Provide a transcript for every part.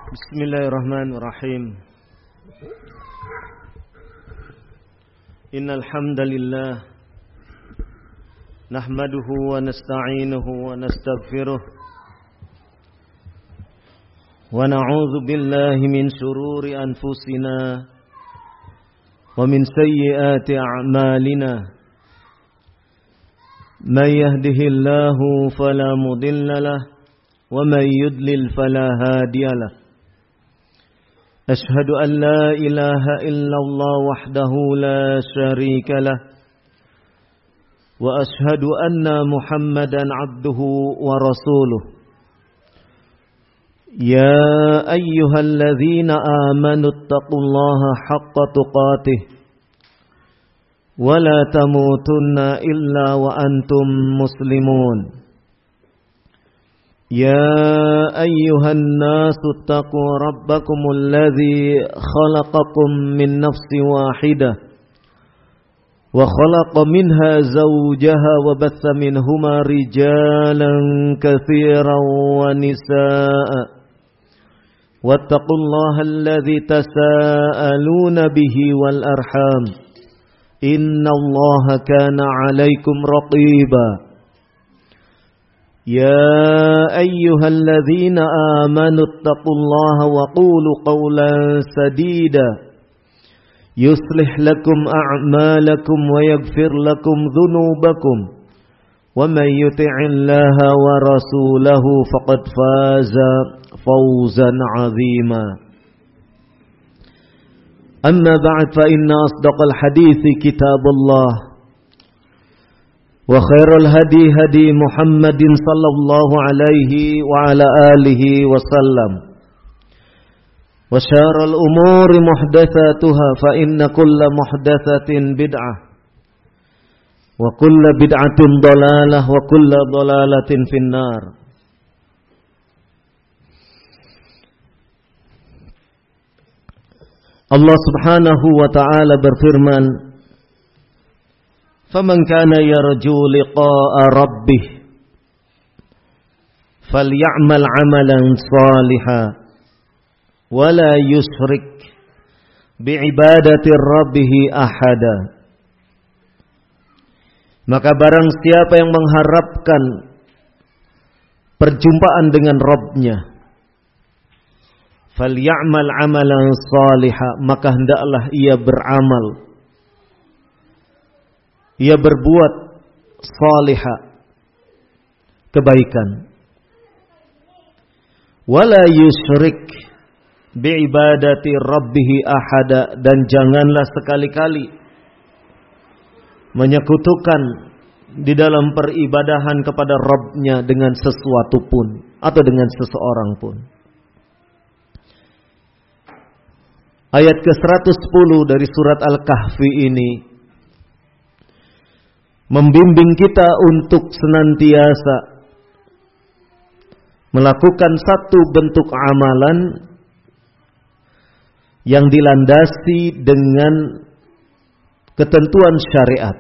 Bismillahirrahmanirrahim. Innal hamdalillah nahmaduhu wa nasta'inuhu wa nastaghfiruh wa na'udzu billahi min shururi anfusina wa min sayyiati a'malina. Man yahdihillahu fala mudilla lahu wa man yudlil fala hadiya lahu. أشهد أن لا إله إلا الله وحده لا شريك له وأشهد أن محمدا عبده ورسوله يا أيها الذين آمنوا اتقوا الله حق تقاته ولا تموتن إلا وأنتم مسلمون يا أيها الناس اتقوا ربكم الذي خلقكم من نفس واحدة وخلق منها زوجها وبث منهما رجالا كثيرا ونساء واتقوا الله الذي تساءلون به والأرحام إن الله كان عليكم رقيبا يا أيها الذين آمنوا اتقوا الله وقولوا قولا سديدا يصلح لكم أعمالكم ويغفر لكم ذنوبكم ومن يطع الله ورسوله فقد فاز فوزا عظيما أما بعد فإن أصدق الحديث كتاب الله وخير الهدي هدي محمد صلى الله عليه وعلى آله وسلم وشار الأمور محدثاتها فإن كل محدثة بدعة وكل بدعة ضلالة وكل ضلالة في النار. Allah subhanahu wa ta'ala berfirman, فَمَنْ كَانَ يَرْجُو لِقَاءَ رَبِّهِ فَلْيَعْمَلْ عَمَلًا صَالِحًا وَلَا يُشْرِكْ بِعِبَادَةِ رَبِّهِ أَحَدًا. Maka barang siapa yang mengharapkan perjumpaan dengan Rabb-Nya, فَلْيَعْمَلْ عَمَلًا صَالِحًا, maka hendaklah ia beramal, ia berbuat salihah, kebaikan. Wala yusyrik biibadati rabbih ahada, dan janganlah sekali-kali menyekutukan di dalam peribadahan kepada Rabb-Nya dengan sesuatu pun atau dengan seseorang pun. Ayat ke-110 dari surat Al-Kahfi ini membimbing kita untuk senantiasa melakukan satu bentuk amalan yang dilandasi dengan ketentuan syariat,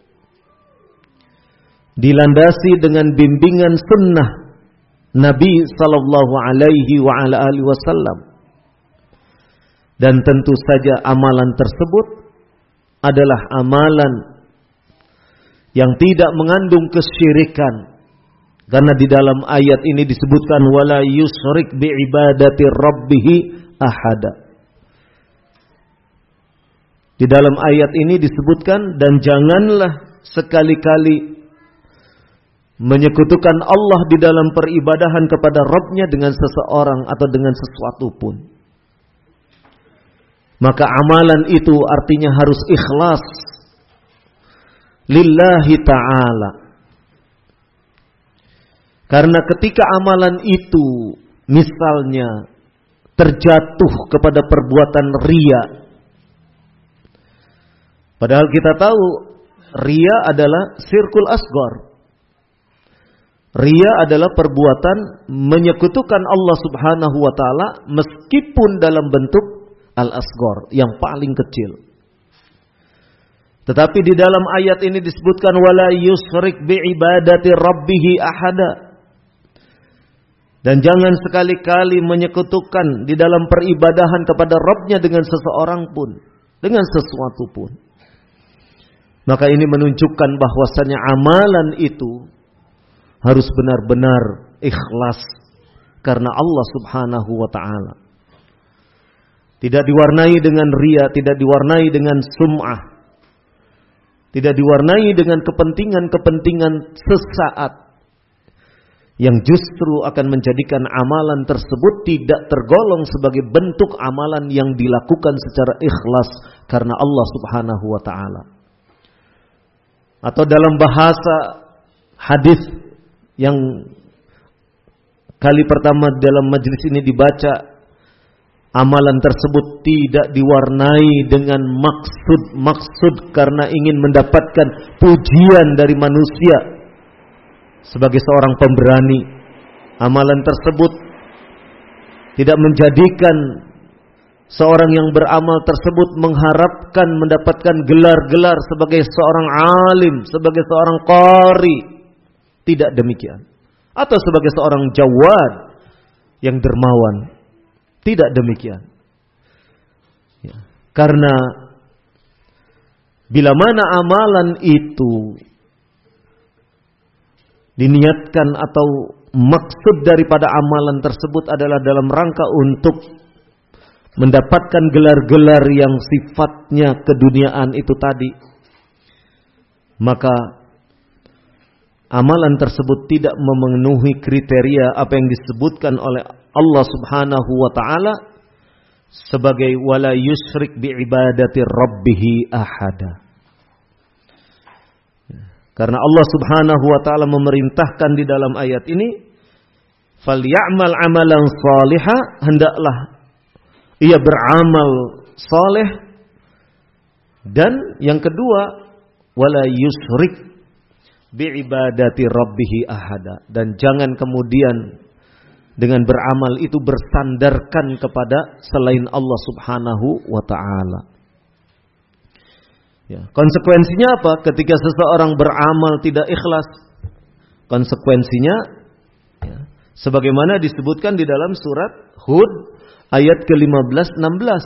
dilandasi dengan bimbingan sunnah Nabi sallallahu alaihi wa ala alihi wasallam, dan tentu saja amalan tersebut adalah amalan yang tidak mengandung kesyirikan, karena di dalam ayat ini disebutkan wala yusyrik biibadati rabbih ahada. Di dalam ayat ini disebutkan, dan janganlah sekali-kali menyekutukan Allah di dalam peribadahan kepada Rabb-Nya dengan seseorang atau dengan sesuatu pun. Maka amalan itu artinya harus ikhlas lillahi ta'ala. Karena ketika amalan itu misalnya terjatuh kepada perbuatan riya, padahal kita tahu riya adalah syirkul asghar. Riya adalah perbuatan menyekutukan Allah subhanahu wa ta'ala meskipun dalam bentuk al-asghar, yang paling kecil. Tetapi di dalam ayat ini disebutkan wala yusyrik biibadati rabbih ahada. Dan jangan sekali-kali menyekutukan di dalam peribadahan kepada Rabb-nya dengan seseorang pun, dengan sesuatu pun. Maka ini menunjukkan bahwasanya amalan itu harus benar-benar ikhlas karena Allah Subhanahu wa taala. Tidak diwarnai dengan riya, tidak diwarnai dengan sum'ah. Tidak diwarnai dengan kepentingan-kepentingan sesaat yang justru akan menjadikan amalan tersebut tidak tergolong sebagai bentuk amalan yang dilakukan secara ikhlas karena Allah Subhanahu wa taala. Atau dalam bahasa hadis yang kali pertama dalam majelis ini dibaca, amalan tersebut tidak diwarnai dengan maksud karena ingin mendapatkan pujian dari manusia. Sebagai seorang pemberani, amalan tersebut tidak menjadikan seorang yang beramal tersebut mengharapkan mendapatkan gelar-gelar sebagai seorang alim, sebagai seorang qari. Tidak demikian. Atau sebagai seorang jawad yang dermawan. Tidak demikian. Ya. Karena bila mana amalan itu diniatkan atau maksud daripada amalan tersebut adalah dalam rangka untuk mendapatkan gelar-gelar yang sifatnya keduniaan itu tadi, maka amalan tersebut tidak memenuhi kriteria apa yang disebutkan oleh Allah Subhanahu wa taala sebagai wala yusyrik bi ibadati rabbih ahada. Karena Allah Subhanahu wa taala memerintahkan di dalam ayat ini, "Falyamal 'amalan shaliha", hendaklah ia beramal saleh. Dan yang kedua, wala yusyrik bi ibadati rabbih ahada, dan jangan kemudian dengan beramal itu bersandarkan kepada selain Allah Subhanahu wa taala. Ya, konsekuensinya apa? Ketika seseorang beramal tidak ikhlas, konsekuensinya ya, sebagaimana disebutkan di dalam surat Hud ayat ke-15-16.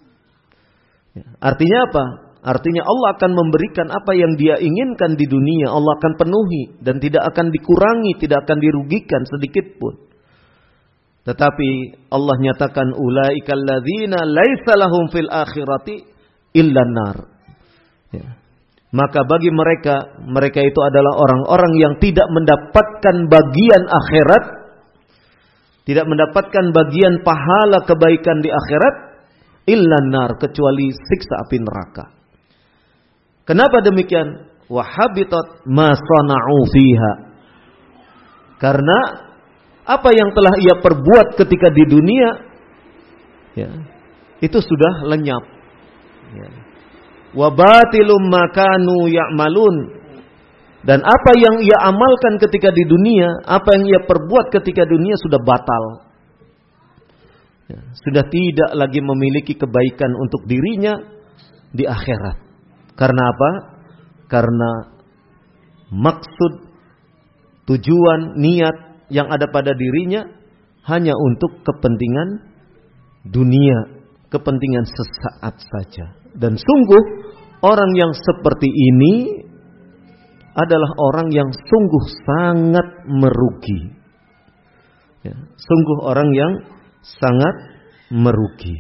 Ya, artinya apa? Artinya Allah akan memberikan apa yang Dia inginkan di dunia, Allah akan penuhi dan tidak akan dikurangi, tidak akan dirugikan sedikit pun. Tetapi Allah nyatakan ulaikal ladzina laisa lahum fil akhirati illa nar. Ya. Maka bagi mereka itu adalah orang-orang yang tidak mendapatkan bagian akhirat, tidak mendapatkan bagian pahala kebaikan di akhirat, illa nar, kecuali siksa api neraka. Kenapa demikian? Wa habitat ma sana'u fiha. Karena apa yang telah ia perbuat ketika di dunia, ya, itu sudah lenyap. Ya. Wa batilum makanu ya'malun, dan apa yang ia amalkan ketika di dunia, apa yang ia perbuat ketika dunia sudah batal. Ya, sudah tidak lagi memiliki kebaikan untuk dirinya di akhirat. Karena apa? Karena maksud, tujuan, niat yang ada pada dirinya hanya untuk kepentingan dunia, kepentingan sesaat saja. Dan sungguh orang yang seperti ini adalah orang yang sungguh sangat merugi. Ya, sungguh orang yang sangat merugi.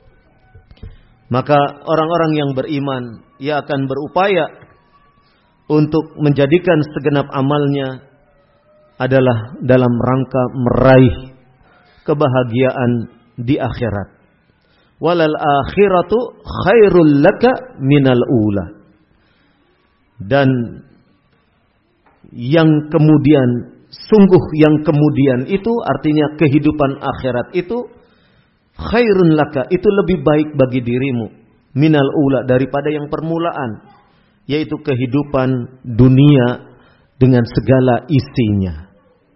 Maka orang-orang yang beriman, ia akan berupaya untuk menjadikan segenap amalnya adalah dalam rangka meraih kebahagiaan di akhirat. Walal akhiratu khairul laka minal ula. Dan yang kemudian, sungguh yang kemudian itu artinya kehidupan akhirat itu khairun laka, itu lebih baik bagi dirimu minal ula, daripada yang permulaan, yaitu kehidupan dunia dengan segala isinya.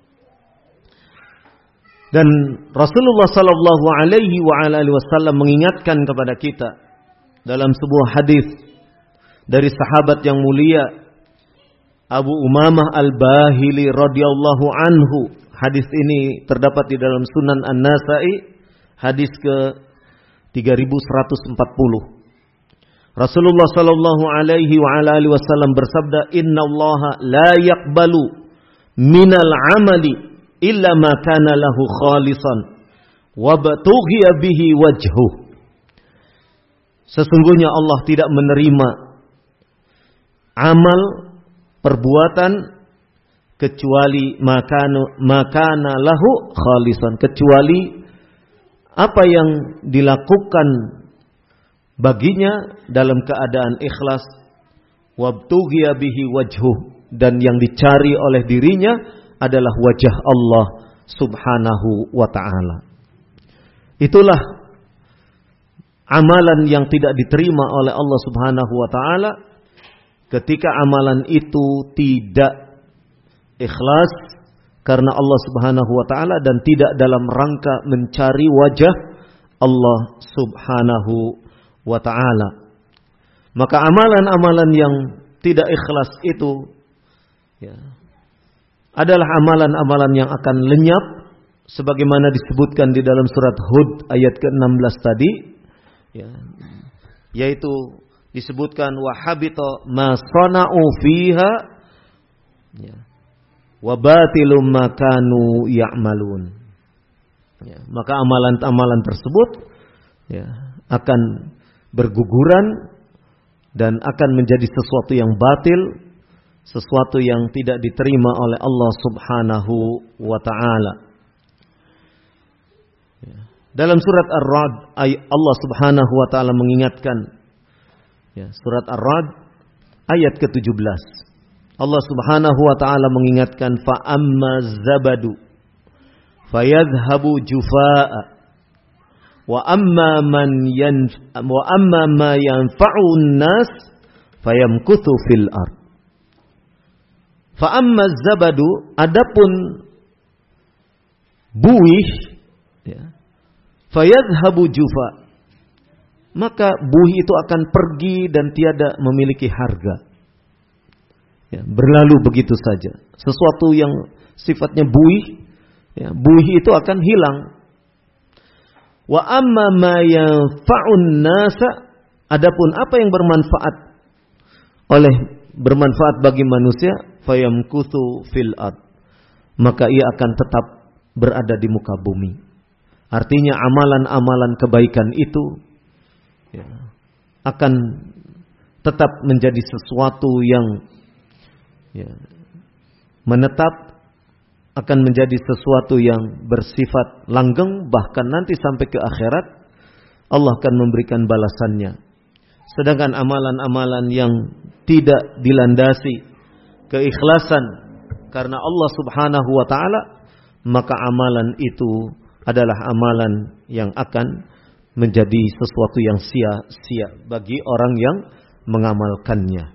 Dan Rasulullah sallallahu alaihi wasallam mengingatkan kepada kita dalam sebuah hadis dari sahabat yang mulia Abu Umamah Al-Bahili radhiyallahu anhu. Hadis ini terdapat di dalam Sunan An-Nasa'i, hadis ke 3140. Rasulullah sallallahu alaihi wa ala alihi wasallam bersabda, "Innallaha la yaqbalu minal amali illa ma kana lahu khalisan wa batughiya bihi wajhuh." Sesungguhnya Allah tidak menerima amal perbuatan kecuali makana lahu khalisan, kecuali apa yang dilakukan baginya dalam keadaan ikhlas, wabtughiya bihi wajhuh, dan yang dicari oleh dirinya adalah wajah Allah subhanahu wa ta'ala. Itulah amalan yang tidak diterima oleh Allah subhanahu wa ta'ala ketika amalan itu tidak ikhlas karena Allah subhanahu wa ta'ala dan tidak dalam rangka mencari wajah Allah subhanahu wa ta'ala. Maka amalan-amalan yang tidak ikhlas itu adalah amalan-amalan yang akan lenyap sebagaimana disebutkan di dalam surat Hud ayat ke-16 tadi, yaitu disebutkan wa habita ma sana'u fiha wa batilum ma kanu ya'malun. Maka amalan-amalan tersebut akan berguguran dan akan menjadi sesuatu yang batil, sesuatu yang tidak diterima oleh Allah subhanahu wa ta'ala. Dalam surat Ar-Ra'd Allah subhanahu wa ta'ala mengingatkan, surat Ar-Ra'd ayat ke-17, Allah subhanahu wa ta'ala mengingatkan, fa amma zabadu fayadhhabu jufaa'a wa amma ma yanfa'un nas fayamkuthu fil ard. Fa amma zabadu, adapun buih, fayadhhabu jufa, maka buih itu akan pergi dan tiada memiliki harga. Berlalu begitu saja. Sesuatu yang sifatnya buih, buih itu akan hilang. Wa amma ma yanfa'un nasa, adapun apa yang bermanfaat bagi manusia, fayamkuthu fil ard, maka ia akan tetap berada di muka bumi. Artinya amalan-amalan kebaikan itu akan tetap menjadi sesuatu yang menetap, akan menjadi sesuatu yang bersifat langgeng, bahkan nanti sampai ke akhirat Allah akan memberikan balasannya. Sedangkan amalan-amalan yang tidak dilandasi keikhlasan karena Allah subhanahu wa ta'ala, maka amalan itu adalah amalan yang akan menjadi sesuatu yang sia-sia bagi orang yang mengamalkannya.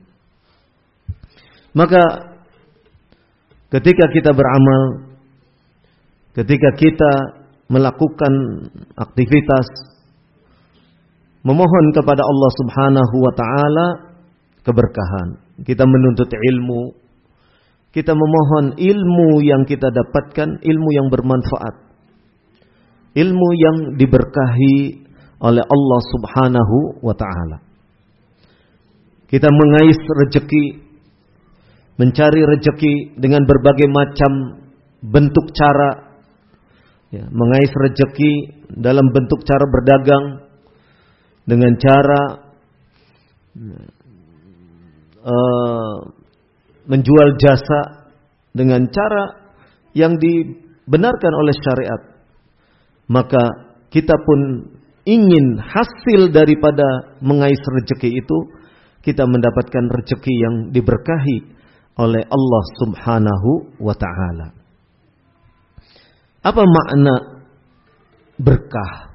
Maka ketika kita beramal, ketika kita melakukan aktivitas, memohon kepada Allah subhanahu wa ta'ala keberkahan, kita menuntut ilmu, kita memohon ilmu yang kita dapatkan, ilmu yang bermanfaat, ilmu yang diberkahi oleh Allah subhanahu wa ta'ala. Kita mengais rezeki, mencari rezeki dengan berbagai macam bentuk cara, mengais rezeki dalam bentuk cara berdagang, dengan cara menjual jasa, dengan cara yang dibenarkan oleh syariat. Maka kita pun ingin hasil daripada mengais rezeki itu, kita mendapatkan rezeki yang diberkahi oleh Allah subhanahu wa ta'ala. Apa makna berkah?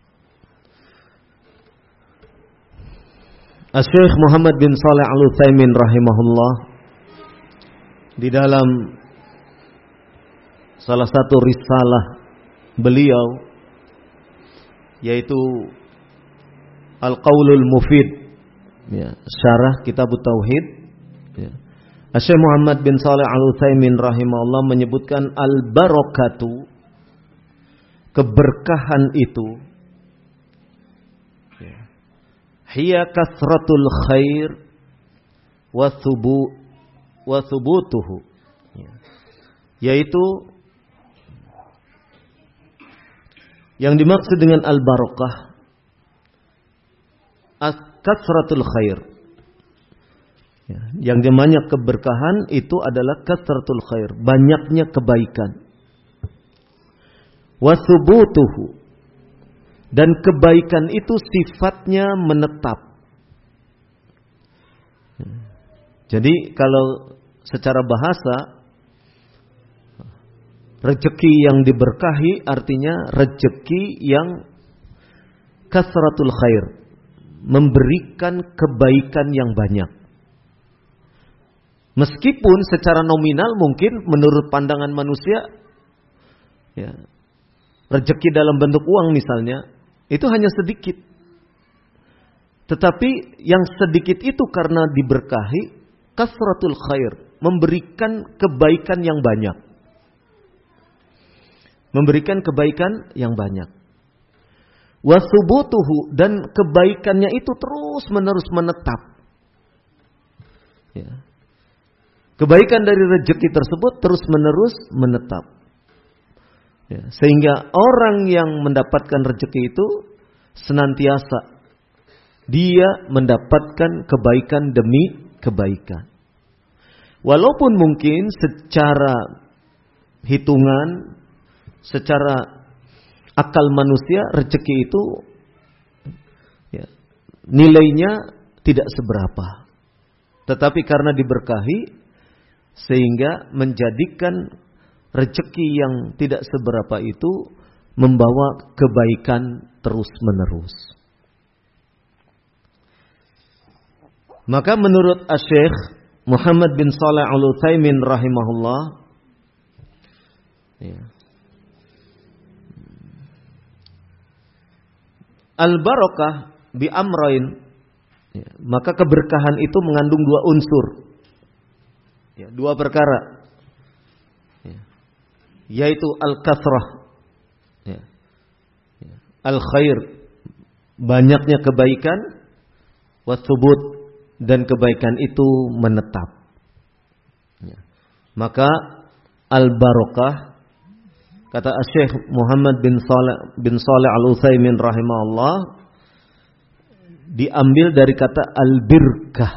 Syekh Muhammad bin Shalih Al-Utsaimin rahimahullah di dalam salah satu risalah beliau, yaitu Al-Qaulul Mufid, syarah Kitab Tauhid, Syekh Muhammad bin Shalih Al-Utsaimin rahimahullah menyebutkan al-barakatu, keberkahan itu, hiya kasratul khair wa thubutuhu, yaitu yang dimaksud dengan al-barakah kasratul khair. Yang namanya keberkahan itu adalah kasratul khair, banyaknya kebaikan. Wa thubutuhu, dan kebaikan itu sifatnya menetap. Jadi kalau secara bahasa, rezeki yang diberkahi artinya rezeki yang kasratul khair, memberikan kebaikan yang banyak. Meskipun secara nominal mungkin menurut pandangan manusia, ya, rezeki dalam bentuk uang misalnya, itu hanya sedikit. Tetapi yang sedikit itu karena diberkahi, kasratul khair, memberikan kebaikan yang banyak. Memberikan kebaikan yang banyak. Wasubutuhu, dan kebaikannya itu terus menerus menetap. Ya. Kebaikan dari rezeki tersebut terus menerus menetap. Ya. Sehingga orang yang mendapatkan rezeki itu senantiasa dia mendapatkan kebaikan demi kebaikan. Walaupun mungkin secara hitungan, secara akal manusia, rezeki itu ya, nilainya tidak seberapa. Tetapi karena diberkahi, sehingga menjadikan rezeki yang tidak seberapa itu membawa kebaikan terus menerus. Maka menurut Syekh Muhammad bin Shalih Al-Utsaimin rahimahullah, ya, al-barakah bi amrain, ya, maka keberkahan itu mengandung dua unsur, ya, dua perkara, ya, yaitu al-kathrah, ya, ya, al-khair, banyaknya kebaikan, wathubut, dan kebaikan itu menetap. Ya. Maka al-barakah, kata Syekh Muhammad bin Shalih Al-Utsaimin rahimahullah, diambil dari kata al-birkah.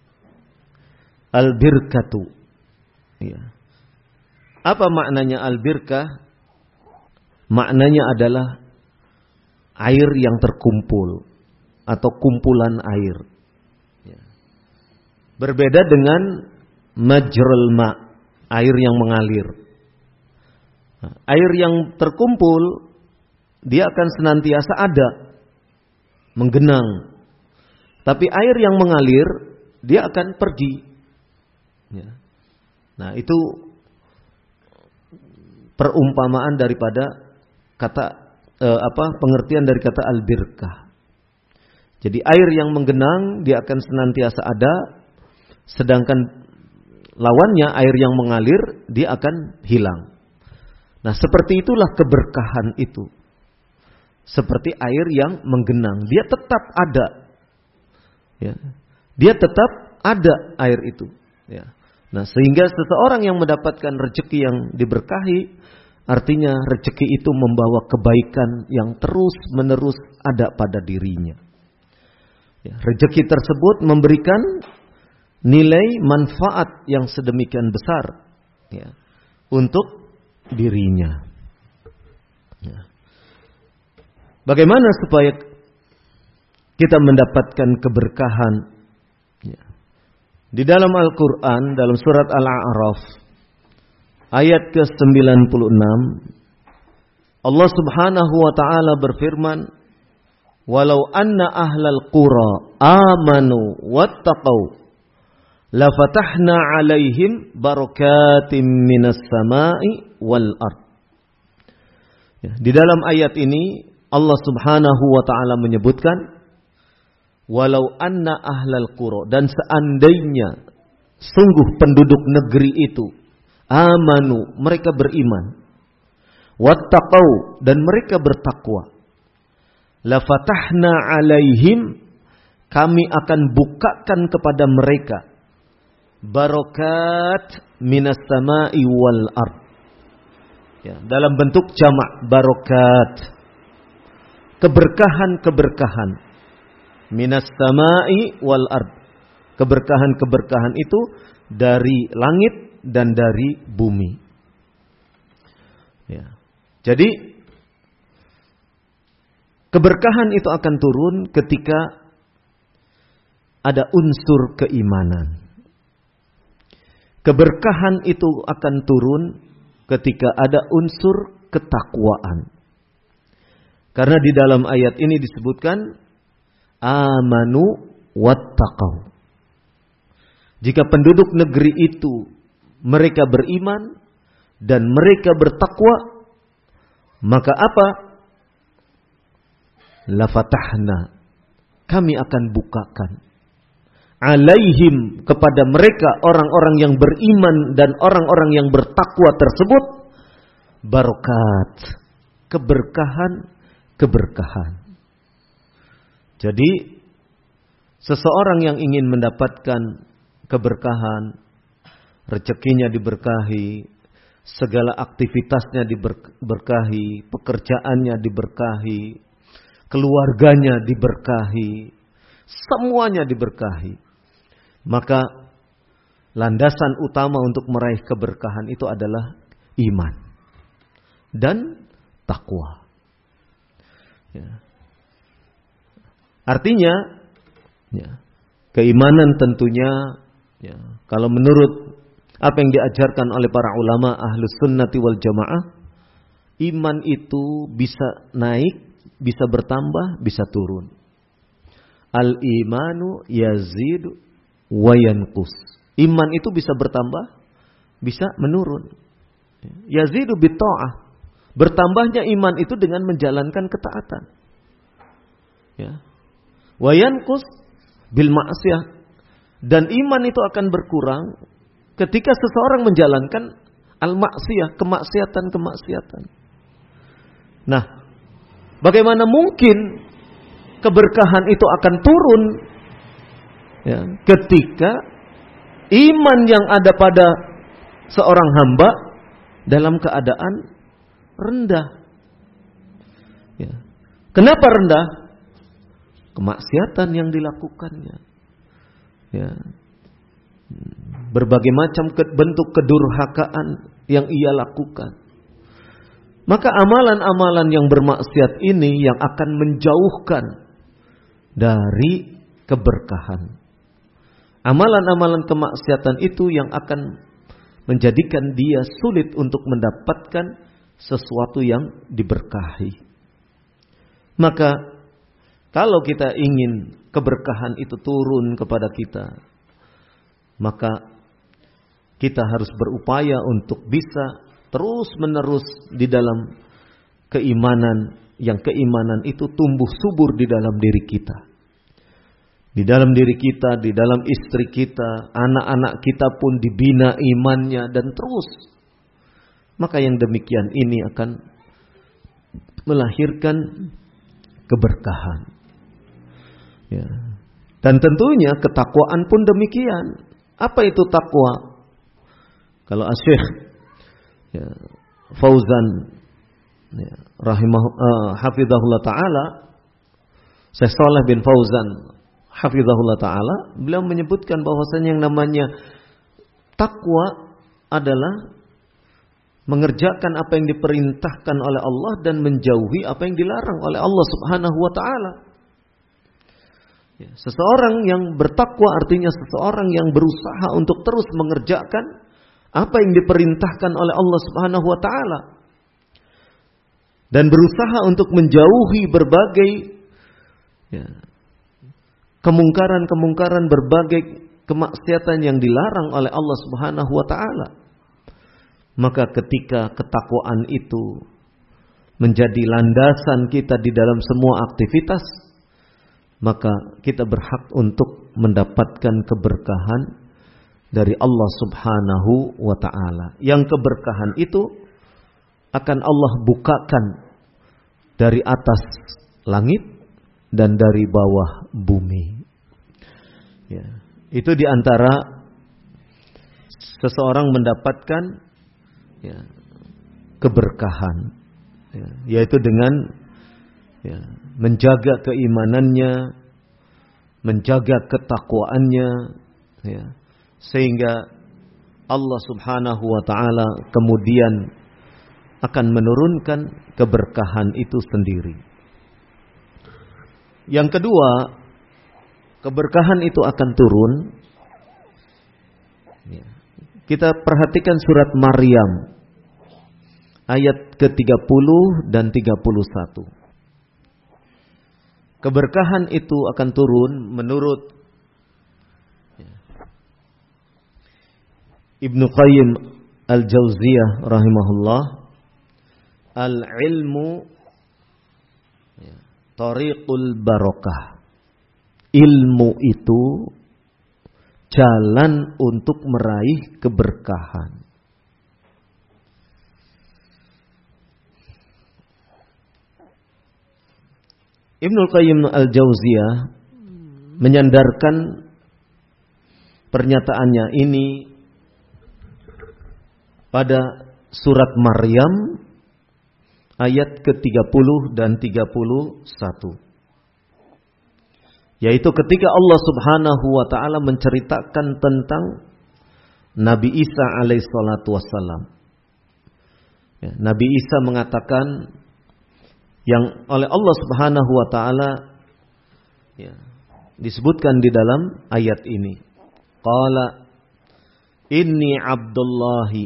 Al-birkatu. Ya. Apa maknanya al-birkah? Maknanya adalah air yang terkumpul atau kumpulan air. Ya. Berbeda dengan majrul ma, air yang mengalir. Nah, air yang terkumpul dia akan senantiasa ada, menggenang. Tapi air yang mengalir dia akan pergi. Ya. Nah, itu perumpamaan daripada kata pengertian dari kata al-birkah. Jadi air yang menggenang dia akan senantiasa ada, sedangkan lawannya air yang mengalir dia akan hilang. Nah, seperti itulah keberkahan itu. Seperti air yang menggenang, dia tetap ada. Ya. Dia tetap ada air itu. Ya. Nah, sehingga seseorang yang mendapatkan rezeki yang diberkahi, artinya rezeki itu membawa kebaikan yang terus menerus ada pada dirinya. Ya. Rezeki tersebut memberikan nilai manfaat yang sedemikian besar, ya, untuk dirinya. Ya. Bagaimana supaya kita mendapatkan keberkahan? Ya. Di dalam Al-Quran, dalam surat Al-A'raf, ayat ke-96, Allah Subhanahu wa ta'ala berfirman, walau anna ahlal qura amanu wattaqau lafatahna alaihim barakatim minas sama'i wal ard. Ya, di dalam ayat ini Allah Subhanahu wa ta'ala menyebutkan walau anna ahlal qura, dan seandainya sungguh penduduk negeri itu amanu, mereka beriman, wattaqau, dan mereka bertakwa, lafatahna alaihim, kami akan bukakan kepada mereka barokat minas sama'i wal ard. Ya, dalam bentuk jamak barokat, keberkahan-keberkahan, minas sama'i wal ard, keberkahan-keberkahan itu dari langit dan dari bumi. Ya. Jadi keberkahan itu akan turun ketika ada unsur keimanan. Keberkahan itu akan turun ketika ada unsur ketakwaan. Karena di dalam ayat ini disebutkan amanu wattaqau. Jika penduduk negeri itu mereka beriman dan mereka bertakwa, maka apa? Lafatahna, kami akan bukakan alaihim, kepada mereka orang-orang yang beriman dan orang-orang yang bertakwa tersebut, barokat, keberkahan. Jadi seseorang yang ingin mendapatkan keberkahan, rezekinya diberkahi, segala aktivitasnya diberkahi, pekerjaannya diberkahi, keluarganya diberkahi, semuanya diberkahi. Maka landasan utama untuk meraih keberkahan itu adalah iman dan takwa. Ya. Artinya, ya, keimanan tentunya, ya, kalau menurut apa yang diajarkan oleh para ulama ahlus sunnati wal jamaah, iman itu bisa naik, bisa bertambah, bisa turun. Al-imanu yazidu wa yanqus. Iman itu bisa bertambah, bisa menurun. Yazidu bitta'ah. Bertambahnya iman itu dengan menjalankan ketaatan. Ya. Wa yanqus bil ma'siyah. Dan iman itu akan berkurang ketika seseorang menjalankan al-ma'siyah, kemaksiatan. Nah, bagaimana mungkin keberkahan itu akan turun, ya, ketika iman yang ada pada seorang hamba dalam keadaan rendah. Ya. Kenapa rendah? Kemaksiatan yang dilakukannya. Ya. Berbagai macam bentuk kedurhakaan yang ia lakukan. Maka amalan-amalan yang bermaksiat ini yang akan menjauhkan dari keberkahan. Amalan-amalan kemaksiatan itu yang akan menjadikan dia sulit untuk mendapatkan sesuatu yang diberkahi. Maka kalau kita ingin keberkahan itu turun kepada kita, maka kita harus berupaya untuk bisa terus-menerus di dalam keimanan, yang keimanan itu tumbuh subur di dalam diri kita. Di dalam diri kita, di dalam istri kita, anak-anak kita pun dibina imannya dan terus. Maka yang demikian ini akan melahirkan keberkahan. Ya. Dan tentunya ketakwaan pun demikian. Apa itu takwa? Kalau Syekh, ya, Fauzan, ya, hafizahullah ta'ala, Syekh Shalih bin Fauzan hafizahullah ta'ala, beliau menyebutkan bahwasanya yang namanya takwa adalah mengerjakan apa yang diperintahkan oleh Allah dan menjauhi apa yang dilarang oleh Allah Subhanahu wa ta'ala. Ya, seseorang yang bertakwa artinya seseorang yang berusaha untuk terus mengerjakan apa yang diperintahkan oleh Allah Subhanahu wa ta'ala dan berusaha untuk menjauhi berbagai, ya, kemungkaran-kemungkaran, berbagai kemaksiatan yang dilarang oleh Allah Subhanahu wa ta'ala. Maka ketika ketakwaan itu menjadi landasan kita di dalam semua aktivitas, maka kita berhak untuk mendapatkan keberkahan dari Allah Subhanahu wa ta'ala. Yang keberkahan itu akan Allah bukakan dari atas langit dan dari bawah bumi. Ya, itu diantara seseorang mendapatkan keberkahan, yaitu dengan menjaga keimanannya, menjaga ketakwaannya, sehingga Allah Subhanahu wa ta'ala kemudian akan menurunkan keberkahan itu sendiri. Yang kedua, keberkahan itu akan turun. Kita perhatikan surat Maryam ayat ke-30 dan 31. Keberkahan itu akan turun menurut Ibnu Qayyim Al-Jauziyah rahimahullah. Al-ilmu tariqul barakah. Ilmu itu jalan untuk meraih keberkahan. Ibnu Qayyim Al-Jauziyah menyandarkan pernyataannya ini pada surat Maryam ayat ke-30 dan 31. Yaitu ketika Allah Subhanahu wa ta'ala menceritakan tentang Nabi Isa alaihissalatu wassalam. Nabi Isa mengatakan yang oleh Allah Subhanahu wa ta'ala disebutkan di dalam ayat ini. Qala inni abdullahi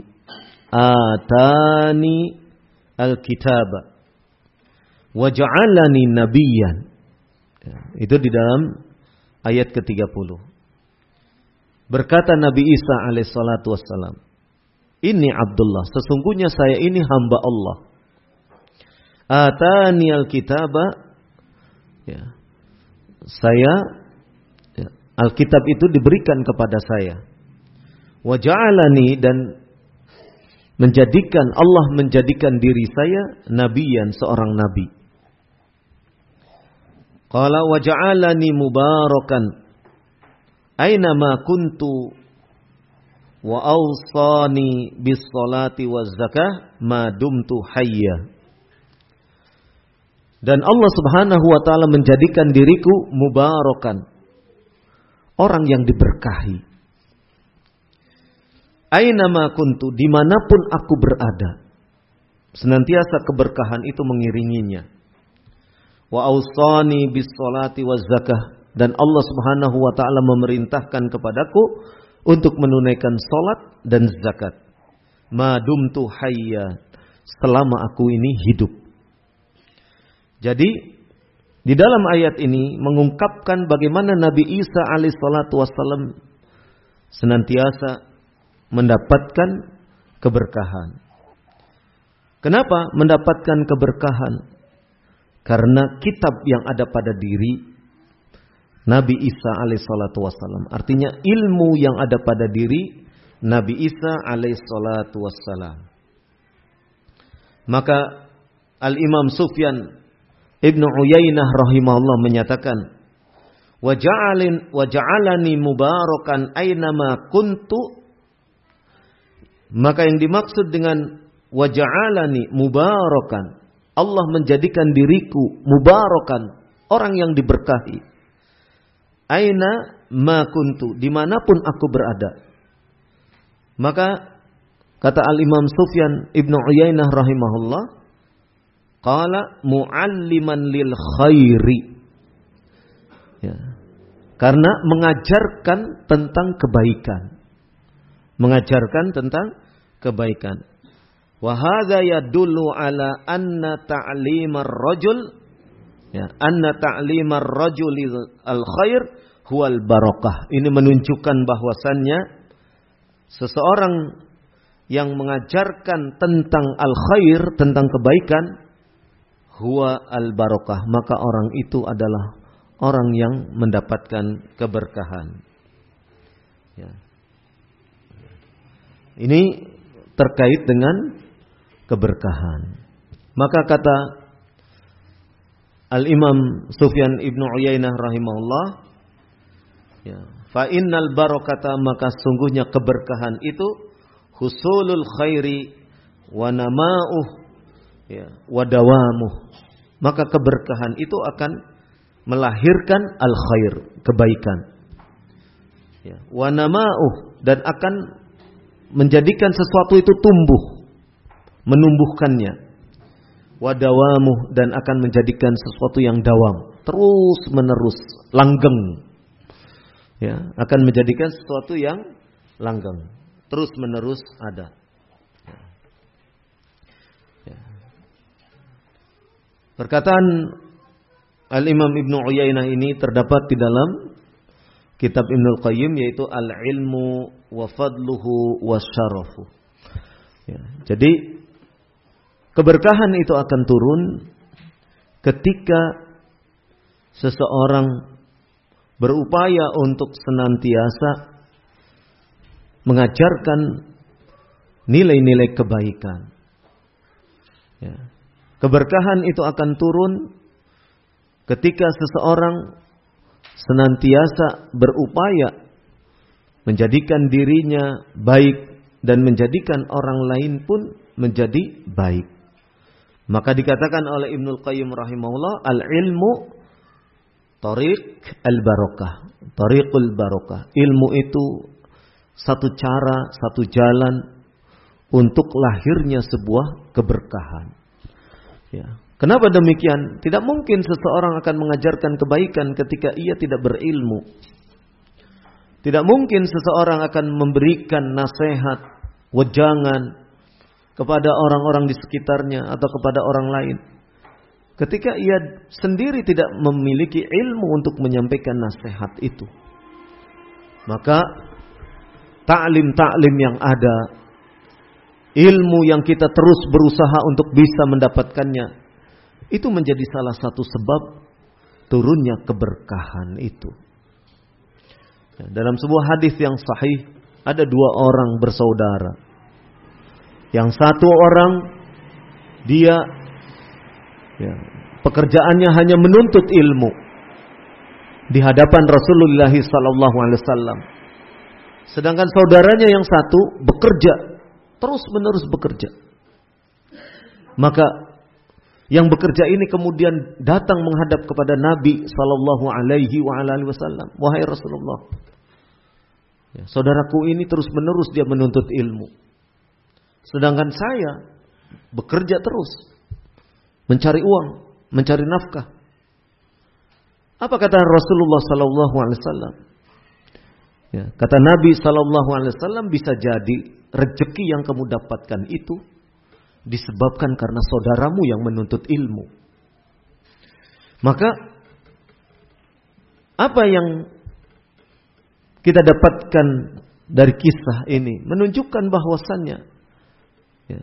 atani al-kitaba wa ja'alani nabiyyan. Itu di dalam ayat ke-30. Berkata Nabi Isa alaihissalatu wassalam, "Inni Abdullah, sesungguhnya saya ini hamba Allah. Atani al-kitaba, saya Alkitab itu diberikan kepada saya. Wa ja'alani, dan Allah menjadikan diri saya nabiyan, seorang nabi. Qala wa ja'alani mubarakan aina ma kuntu wa awsani bis salati waz zakah ma dumtu hayya." Dan Allah Subhanahu wa ta'ala menjadikan diriku mubarakan, orang yang diberkahi. Aina ma kuntu, dimanapun aku berada, senantiasa keberkahan itu mengiringinya. Wa ausani bis salati waz zakah, dan Allah Subhanahu wa ta'ala memerintahkan kepadaku untuk menunaikan salat dan zakat. Ma dumtu hayya, selama aku ini hidup. Jadi di dalam ayat ini mengungkapkan bagaimana Nabi Isa alaihissalatu wassalam senantiasa mendapatkan keberkahan. Kenapa mendapatkan keberkahan? Karena kitab yang ada pada diri Nabi Isa alaihissalatu wassalam. Artinya ilmu yang ada pada diri Nabi Isa alaihissalatu wassalam. Maka Al-Imam Sufyan Ibnu Uyainah rahimahullah menyatakan, wa ja'alani mubarakan ainama kuntu. Maka yang dimaksud dengan wa ja'alani mubarakan, Allah menjadikan diriku mubarakan, orang yang diberkahi. Aina ma kuntu, dimanapun aku berada. Maka kata Al-Imam Sufyan Ibnu Uyainah rahimahullah, qala mu'alliman lil khairi. Karena mengajarkan tentang kebaikan. Mengajarkan tentang kebaikan. Wa hadza yadullu ala anna ta'limar rajul anna ta'limar rajuli al khair huwal barakah. Ini menunjukkan bahwasannya seseorang yang mengajarkan tentang al khair, tentang kebaikan, huwa al barakah, maka orang itu adalah orang yang mendapatkan keberkahan. Ini terkait dengan keberkahan. Maka kata Al-Imam Sufyan ibn Uyainah rahimahullah, ya, fa innal barakata, maka sungguhnya keberkahan itu husulul khairi wa nama'uh, ya, wa dawamuh. Maka keberkahan itu akan melahirkan al-khair, kebaikan. Ya, wa nama'uh, dan akan menjadikan sesuatu itu tumbuh, menumbuhkannya. Wa dawamuh, dan akan menjadikan sesuatu yang dawam, terus menerus, langgeng. Ya, akan menjadikan sesuatu yang langgeng, terus menerus ada. Ya. Perkataan Al-Imam Ibnu Uyainah ini terdapat di dalam kitab Ibnul Qayyim, yaitu Al-Ilmu wa Fadluhu wa Syarafu. Ya, jadi keberkahan itu akan turun ketika seseorang berupaya untuk senantiasa mengajarkan nilai-nilai kebaikan. Ya. Keberkahan itu akan turun ketika seseorang senantiasa berupaya menjadikan dirinya baik dan menjadikan orang lain pun menjadi baik. Maka dikatakan oleh Ibnul Qayyim rahimahullah, al-ilmu tariq al-barakah, tariqul barakah. Ilmu itu satu cara, satu jalan untuk lahirnya sebuah keberkahan. Ya. Kenapa demikian? Tidak mungkin seseorang akan mengajarkan kebaikan ketika ia tidak berilmu. Tidak mungkin seseorang akan memberikan nasihat, wejangan kepada orang-orang di sekitarnya atau kepada orang lain ketika ia sendiri tidak memiliki ilmu untuk menyampaikan nasihat itu. Maka ta'lim yang ada, ilmu yang kita terus berusaha untuk bisa mendapatkannya, itu menjadi salah satu sebab turunnya keberkahan itu. Dalam sebuah hadis yang sahih, ada dua orang bersaudara. Yang satu orang dia, ya, pekerjaannya hanya menuntut ilmu di hadapan Rasulullah SAW. Sedangkan saudaranya yang satu bekerja, terus menerus bekerja. Maka yang bekerja ini kemudian datang menghadap kepada Nabi SAW. Wahai Rasulullah, ya, saudaraku ini terus menerus dia menuntut ilmu. Sedangkan saya bekerja terus, mencari uang, mencari nafkah. Apa kata Rasulullah SAW? Ya, kata Nabi SAW, bisa jadi rezeki yang kamu dapatkan itu disebabkan karena saudaramu yang menuntut ilmu. Maka apa yang kita dapatkan dari kisah ini menunjukkan bahwasannya, ya,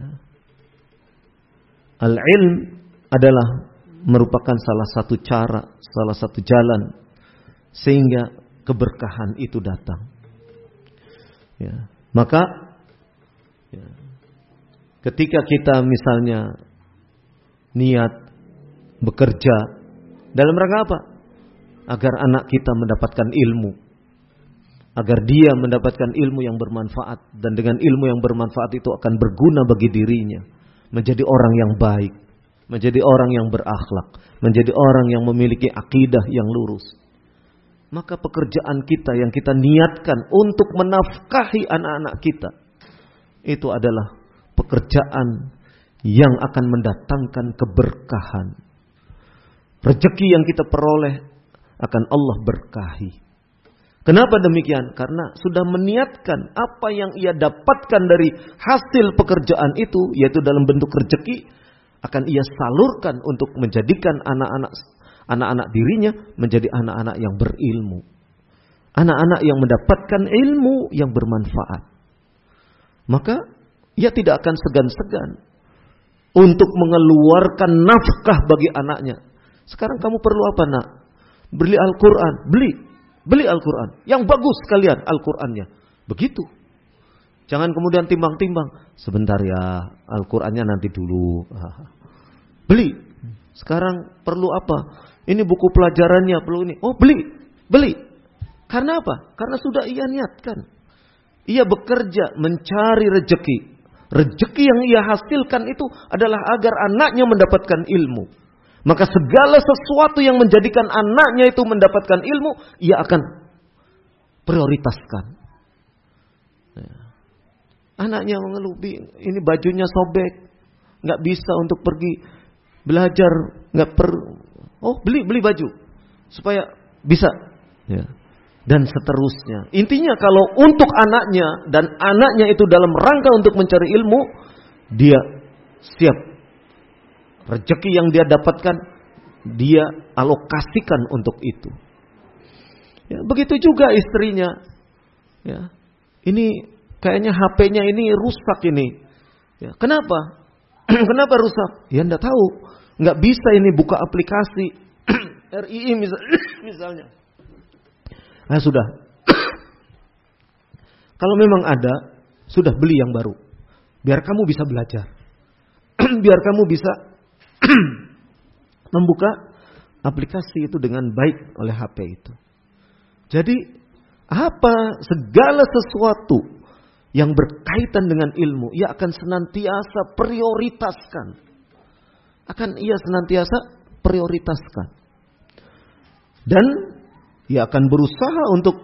al-ilm adalah merupakan salah satu cara, salah satu jalan sehingga keberkahan itu datang. Ya, maka ya, ketika kita misalnya niat bekerja dalam rangka apa? Agar anak kita mendapatkan ilmu, agar dia mendapatkan ilmu yang bermanfaat, dan dengan ilmu yang bermanfaat itu akan berguna bagi dirinya, menjadi orang yang baik, menjadi orang yang berakhlak, menjadi orang yang memiliki akidah yang lurus. Maka pekerjaan kita yang kita niatkan untuk menafkahi anak-anak kita, itu adalah pekerjaan yang akan mendatangkan keberkahan. Rezeki yang kita peroleh akan Allah berkahi. Kenapa demikian? Karena sudah meniatkan apa yang ia dapatkan dari hasil pekerjaan itu, yaitu dalam bentuk rezeki, akan ia salurkan untuk menjadikan anak-anak dirinya menjadi anak-anak yang berilmu. Anak-anak yang mendapatkan ilmu yang bermanfaat. Maka ia tidak akan segan-segan untuk mengeluarkan nafkah bagi anaknya. Sekarang kamu perlu apa, nak? Beli Al-Quran. Beli Al-Quran. Yang bagus sekalian Al-Qurannya. Begitu. Jangan kemudian timbang-timbang. Sebentar ya, Al-Qur'annya nanti dulu. Beli. Sekarang perlu apa? Ini buku pelajarannya, perlu ini. Oh, beli. Karena apa? Karena sudah ia niatkan. Ia bekerja mencari rejeki. Rejeki yang ia hasilkan itu adalah agar anaknya mendapatkan ilmu. Maka segala sesuatu yang menjadikan anaknya itu mendapatkan ilmu, ia akan prioritaskan. Anaknya mengeluh, ini bajunya sobek, nggak bisa untuk pergi belajar, beli baju supaya bisa. Ya. Dan seterusnya. Intinya kalau untuk anaknya dan anaknya itu dalam rangka untuk mencari ilmu, dia siap. Rezeki yang dia dapatkan, dia alokasikan untuk itu. Ya, begitu juga istrinya. Ya, ini kayaknya HP-nya ini rusak ini. Ya, kenapa? Kenapa rusak? Ya enggak tahu. Enggak bisa ini buka aplikasi RII misalnya. Nah sudah. Kalau memang ada, sudah beli yang baru. Biar kamu bisa belajar. Biar kamu bisa membuka aplikasi itu dengan baik oleh HP itu. Jadi segala sesuatu yang berkaitan dengan ilmu, ia akan senantiasa prioritaskan. Dan ia akan berusaha untuk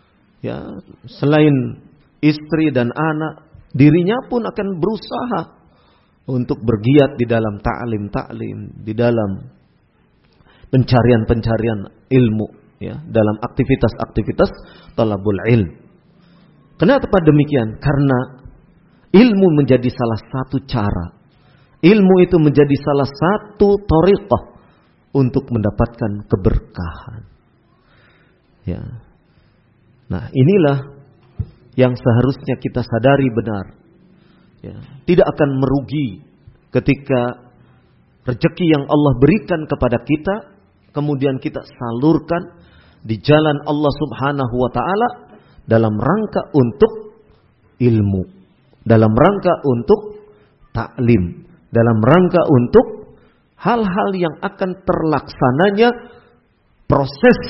selain istri dan anak, dirinya pun akan berusaha untuk bergiat di dalam ta'lim, di dalam pencarian ilmu, dalam aktivitas talabul ilm. Kenapa demikian? Karena ilmu menjadi salah satu cara. Ilmu itu menjadi salah satu thariqah untuk mendapatkan keberkahan. Ya. Nah, inilah yang seharusnya kita sadari benar. Ya. Tidak akan merugi ketika rezeki yang Allah berikan kepada kita, kemudian kita salurkan di jalan Allah Subhanahu wa ta'ala dalam rangka untuk ilmu, dalam rangka untuk taklim, dalam rangka untuk hal-hal yang akan terlaksananya proses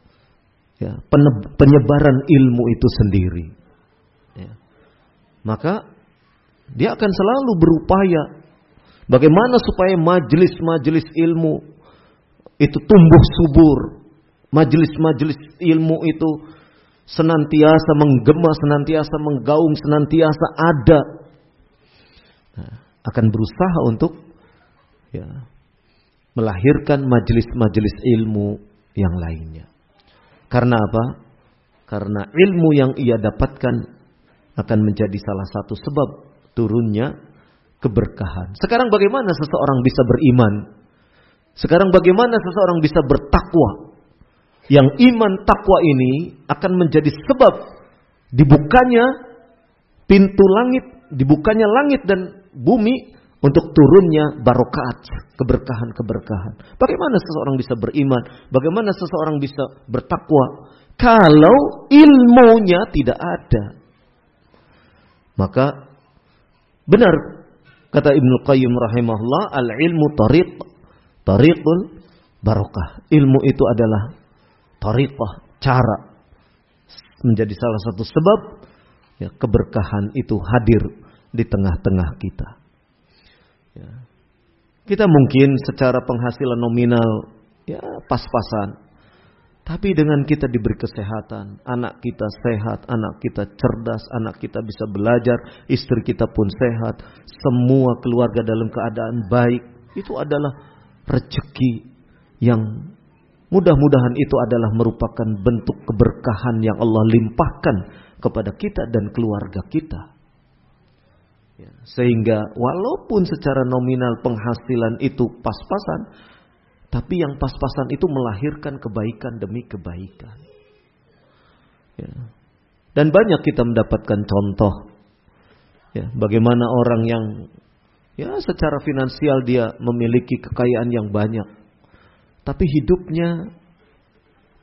penyebaran ilmu itu sendiri. Maka dia akan selalu berupaya bagaimana supaya majelis-majelis ilmu itu tumbuh subur, majelis-majelis ilmu itu senantiasa menggema, senantiasa menggaung, senantiasa ada. Akan berusaha untuk melahirkan majelis-majelis ilmu yang lainnya. Karena apa? Karena ilmu yang ia dapatkan akan menjadi salah satu sebab turunnya keberkahan. Sekarang bagaimana seseorang bisa beriman? Sekarang bagaimana seseorang bisa bertakwa? Yang iman takwa ini akan menjadi sebab dibukanya pintu langit, dibukanya langit dan bumi untuk turunnya barokat, keberkahan-keberkahan. Bagaimana seseorang bisa beriman? Bagaimana seseorang bisa bertakwa kalau ilmunya tidak ada? Maka benar kata Ibnu Qayyim rahimahullah, al-ilmu tariqul barokah. Ilmu itu adalah tariqah, cara, menjadi salah satu sebab keberkahan itu hadir di tengah-tengah kita. Kita mungkin secara penghasilan nominal pas-pasan, tapi dengan kita diberi kesehatan, anak kita sehat, anak kita cerdas, anak kita bisa belajar, istri kita pun sehat, semua keluarga dalam keadaan baik, itu adalah rezeki yang mudah-mudahan itu adalah merupakan bentuk keberkahan yang Allah limpahkan kepada kita dan keluarga kita. Sehingga walaupun secara nominal penghasilan itu pas-pasan, tapi yang pas-pasan itu melahirkan kebaikan demi kebaikan. Dan banyak kita mendapatkan contoh, bagaimana orang yang secara finansial dia memiliki kekayaan yang banyak, tapi hidupnya,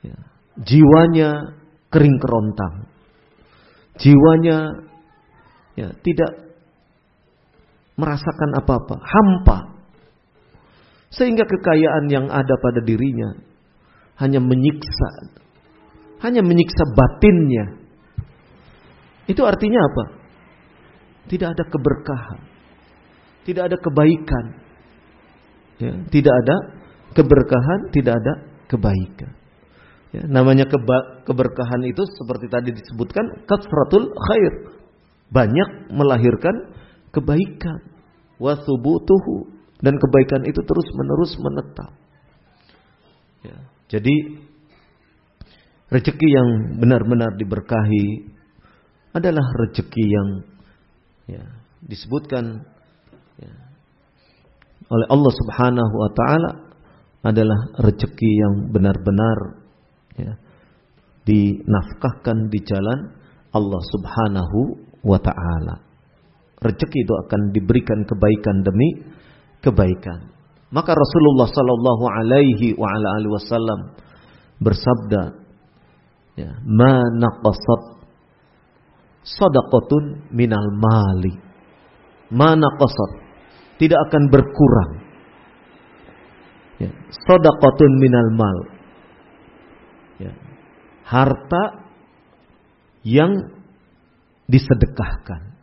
jiwanya kering kerontang, jiwanya ya, tidak merasakan apa-apa, hampa. Sehingga kekayaan yang ada pada dirinya hanya menyiksa batinnya. Itu artinya apa? Tidak ada keberkahan, tidak ada kebaikan, ya, tidak ada keberkahan, tidak ada kebaikan. Ya, namanya keberkahan itu seperti tadi disebutkan, katsratul khair, banyak melahirkan kebaikan, wa thubutuhu, dan kebaikan itu terus menerus menetap. Ya, jadi rezeki yang benar-benar diberkahi adalah rezeki yang, ya, disebutkan, ya, oleh Allah Subhanahu wa taala adalah rezeki yang benar-benar, ya, dinafkahkan di jalan Allah Subhanahu wa taala. Rezeki itu akan diberikan kebaikan demi kebaikan. Maka Rasulullah sallallahu alaihi wa ala alihi wasallam bersabda, ya, ma naqasat shadaqatun minal mali. Ma naqasat, tidak akan berkurang, ya, shadaqatun minal mal, ya, harta yang disedekahkan.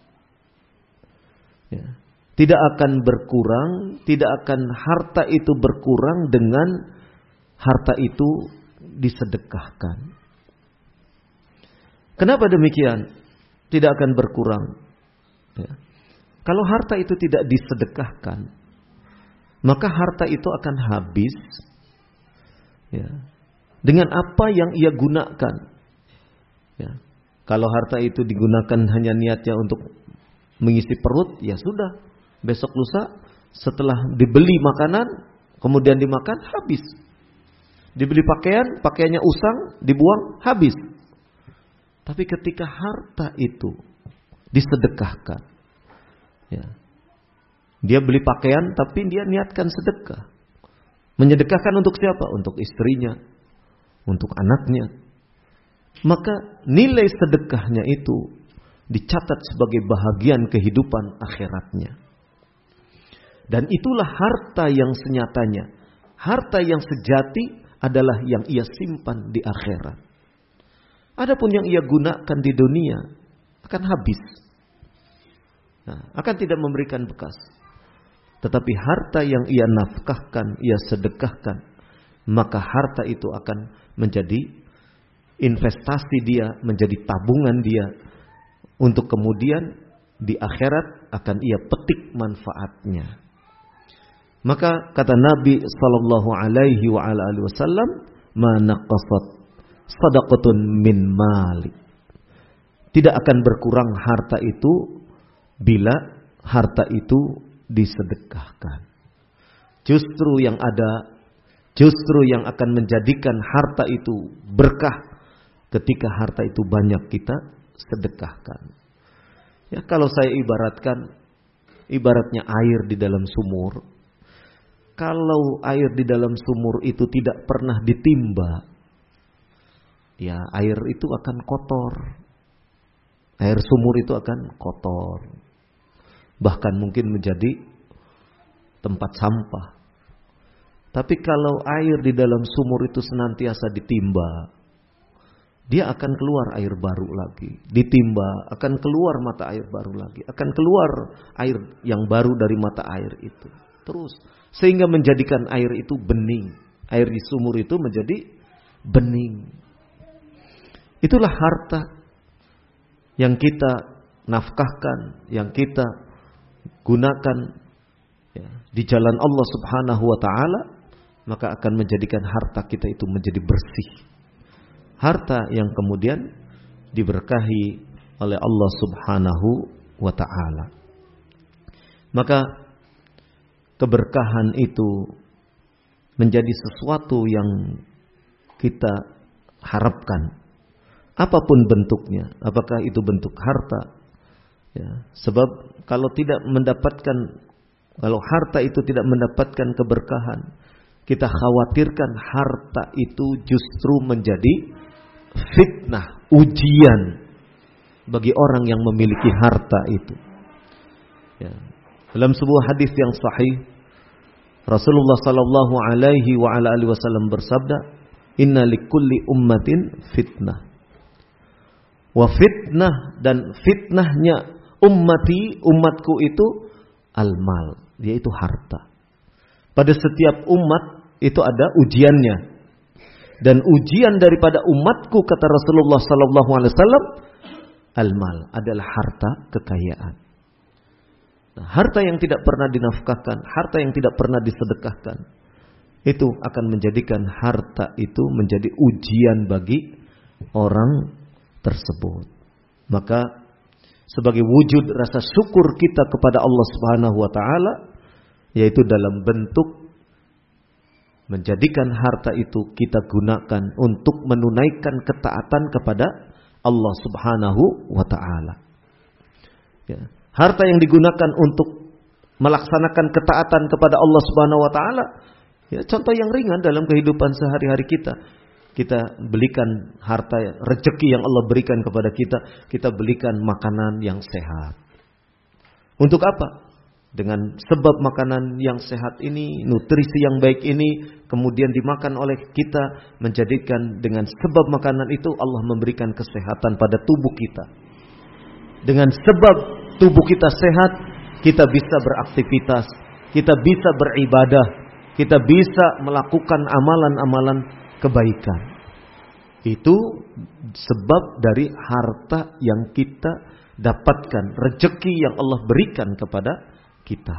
Ya, tidak akan berkurang, tidak akan harta itu berkurang dengan harta itu disedekahkan. Kenapa demikian? Tidak akan berkurang. Ya. Kalau harta itu tidak disedekahkan, maka harta itu akan habis, ya, dengan apa yang ia gunakan. Ya. Kalau harta itu digunakan hanya niatnya untuk mengisi perut, ya sudah, besok lusa setelah dibeli makanan kemudian dimakan, habis. Dibeli pakaian, pakaiannya usang, dibuang, habis. Tapi ketika harta itu disedekahkan, ya, dia beli pakaian tapi dia niatkan sedekah. Menyedekahkan untuk siapa? Untuk istrinya, untuk anaknya. Maka nilai sedekahnya itu dicatat sebagai bahagian kehidupan akhiratnya. Dan itulah harta yang senyatanya. Harta yang sejati adalah yang ia simpan di akhirat. Adapun yang ia gunakan di dunia akan habis. Nah, akan tidak memberikan bekas. Tetapi harta yang ia nafkahkan, ia sedekahkan, maka harta itu akan menjadi investasi dia, menjadi tabungan dia, untuk kemudian di akhirat akan ia petik manfaatnya. Maka kata Nabi sallallahu alaihi wa ala alihi wasallam, "Ma naqasat shadaqatun min mali." Tidak akan berkurang harta itu bila harta itu disedekahkan. Justru yang ada, justru yang akan menjadikan harta itu berkah ketika harta itu banyak kita sedekahkan. Ya, kalau saya ibaratkan, ibaratnya air di dalam sumur. Kalau air di dalam sumur itu tidak pernah ditimba, ya air itu akan kotor. Air sumur itu akan kotor. Bahkan mungkin menjadi tempat sampah. Tapi kalau air di dalam sumur itu senantiasa ditimba, dia akan keluar air baru lagi. Ditimba, akan keluar mata air baru lagi. Akan keluar air yang baru dari mata air itu. Terus. Sehingga menjadikan air itu bening. Air di sumur itu menjadi bening. Itulah harta yang kita nafkahkan, yang kita gunakan, ya, di jalan Allah Subhanahu wa ta'ala, maka akan menjadikan harta kita itu menjadi bersih. Harta yang kemudian diberkahi oleh Allah Subhanahu wa ta'ala. Maka keberkahan itu menjadi sesuatu yang kita harapkan, apapun bentuknya. Apakah itu bentuk harta, ya, sebab kalau harta itu tidak mendapatkan keberkahan, kita khawatirkan harta itu justru menjadi fitnah, ujian bagi orang yang memiliki harta itu. Ya. Dalam sebuah hadis yang sahih, Rasulullah sallallahu alaihi wa ala alihi wasallam bersabda, "Inna likulli ummatin fitnah." Wa fitnah, dan fitnahnya umatku itu al-mal, yaitu harta. Pada setiap umat itu ada ujiannya. Dan ujian daripada umatku, kata Rasulullah sallallahu alaihi wasallam, al-mal, adalah harta kekayaan. Nah, harta yang tidak pernah dinafkahkan, harta yang tidak pernah disedekahkan, itu akan menjadikan harta itu menjadi ujian bagi orang tersebut. Maka sebagai wujud rasa syukur kita kepada Allah Subhanahu wa taala, yaitu dalam bentuk menjadikan harta itu kita gunakan untuk menunaikan ketaatan kepada Allah Subhanahu wa taala. Ya. Harta yang digunakan untuk melaksanakan ketaatan kepada Allah Subhanahu wa taala, ya, contoh yang ringan dalam kehidupan sehari-hari kita. Kita belikan harta, rezeki yang Allah berikan kepada kita, kita belikan makanan yang sehat. Untuk apa? Dengan sebab makanan yang sehat ini, nutrisi yang baik ini, kemudian dimakan oleh kita, menjadikan dengan sebab makanan itu Allah memberikan kesehatan pada tubuh kita. Dengan sebab tubuh kita sehat, kita bisa beraktivitas, kita bisa beribadah, kita bisa melakukan amalan-amalan kebaikan. Itu sebab dari harta yang kita dapatkan, rezeki yang Allah berikan kepada kita.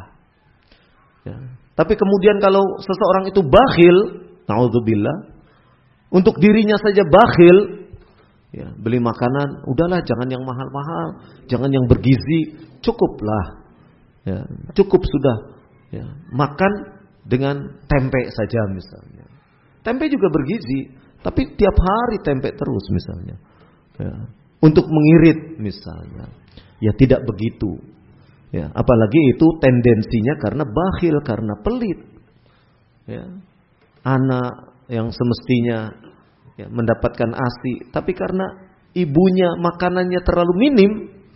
Ya. Tapi kemudian kalau seseorang itu bakhil, naudzubillah, untuk dirinya saja bakhil, ya, beli makanan, udahlah jangan yang mahal-mahal, jangan yang bergizi, cukuplah, ya, cukup sudah, ya, makan dengan tempe saja misalnya. Tempe juga bergizi, tapi tiap hari tempe terus misalnya, ya, untuk mengirit misalnya, ya tidak begitu. Ya, apalagi itu tendensinya karena bakhil, karena pelit. Ya. Anak yang semestinya ya, mendapatkan ASI, tapi karena ibunya makanannya terlalu minim,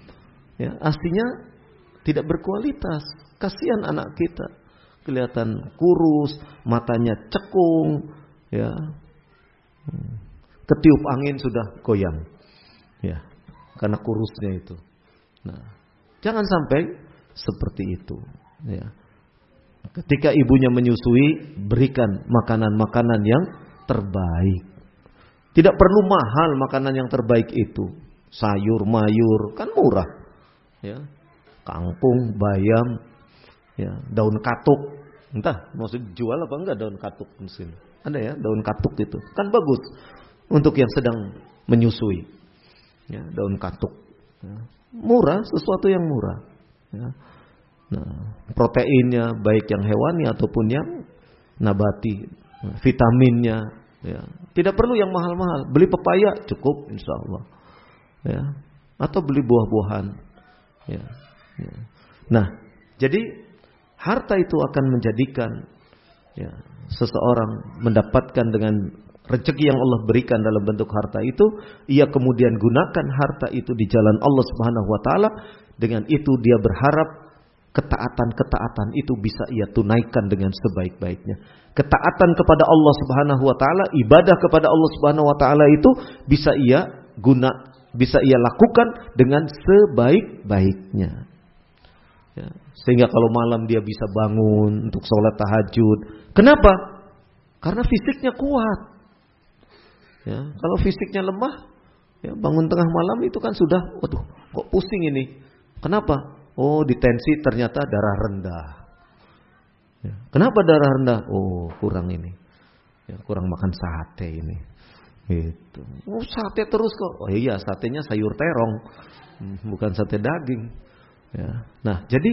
ya, ASInya tidak berkualitas. Kasihan anak kita, kelihatan kurus, matanya cekung, ya, ketiup angin sudah goyang, ya, karena kurusnya itu. Nah, jangan sampai seperti itu. Ya. Ketika ibunya menyusui, berikan makanan-makanan yang terbaik. Tidak perlu mahal makanan yang terbaik itu. Sayur, mayur, kan murah. Ya. Kangkung, bayam, ya, daun katuk. Entah mau dijual apa enggak daun katuk mesin. Ada ya daun katuk itu. Kan bagus untuk yang sedang menyusui. Ya, daun katuk. Ya. Murah, sesuatu yang murah. Ya. Nah, proteinnya baik yang hewani ataupun yang nabati, vitaminnya, ya, tidak perlu yang mahal-mahal. Beli pepaya cukup, insya Allah, ya, atau beli buah-buahan, ya, ya. Nah, jadi harta itu akan menjadikan, ya, seseorang mendapatkan dengan rezeki yang Allah berikan dalam bentuk harta itu, ia kemudian gunakan harta itu di jalan Allah Subhanahu wa taala. Dengan itu dia berharap ketaatan-ketaatan itu bisa ia tunaikan dengan sebaik-baiknya. Ketaatan kepada Allah Subhanahu wa taala, ibadah kepada Allah Subhanahu wa taala itu bisa ia lakukan dengan sebaik-baiknya. Ya, sehingga kalau malam dia bisa bangun untuk sholat tahajud. Kenapa? Karena fisiknya kuat. Ya, kalau fisiknya lemah, ya, bangun tengah malam itu kan sudah, waduh, kok pusing ini? Kenapa? Oh, ditensi ternyata darah rendah. Ya. Kenapa darah rendah? Oh, kurang ini. Ya, kurang makan sate ini. Gitu. Oh, sate terus kok. Oh iya, satenya sayur terong, bukan sate daging. Ya. Nah, jadi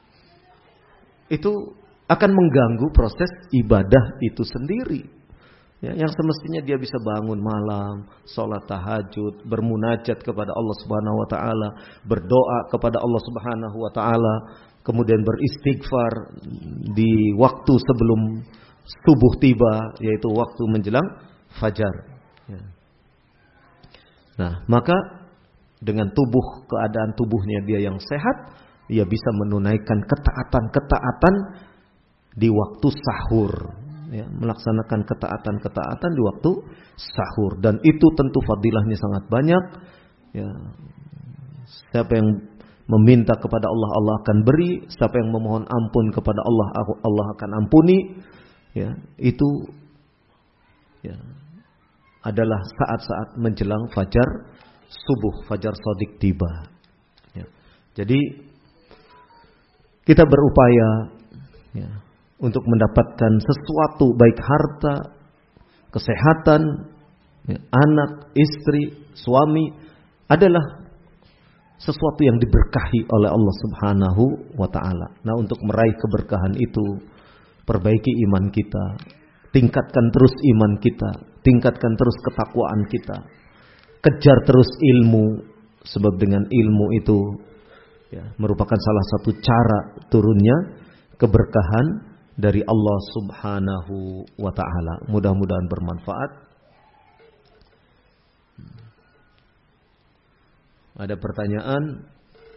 itu akan mengganggu proses ibadah itu sendiri. Ya, yang semestinya dia bisa bangun malam, sholat tahajud, bermunajat kepada Allah Subhanahu wa taala, berdoa kepada Allah Subhanahu wa taala, kemudian beristighfar di waktu sebelum subuh tiba, yaitu waktu menjelang fajar. Ya. Nah, maka dengan keadaan tubuhnya dia yang sehat, dia bisa menunaikan ketaatan-ketaatan di waktu sahur, ya, melaksanakan ketaatan-ketaatan di waktu sahur, dan itu tentu fadilahnya sangat banyak. Ya, siapa yang meminta kepada Allah, Allah akan beri. Siapa yang memohon ampun kepada Allah, Allah akan ampuni. Ya, itu ya adalah saat-saat menjelang fajar subuh, fajar shadiq tiba. Ya. Jadi kita berupaya ya, untuk mendapatkan sesuatu, baik harta, kesehatan, ya, anak, istri, suami, adalah sesuatu yang diberkahi oleh Allah Subhanahu wa ta'ala. Nah, untuk meraih keberkahan itu, perbaiki iman kita, tingkatkan terus iman kita, tingkatkan terus ketakwaan kita, kejar terus ilmu, sebab dengan ilmu itu ya, merupakan salah satu cara turunnya keberkahan dari Allah Subhanahu wa ta'ala. Mudah-mudahan bermanfaat. Ada pertanyaan?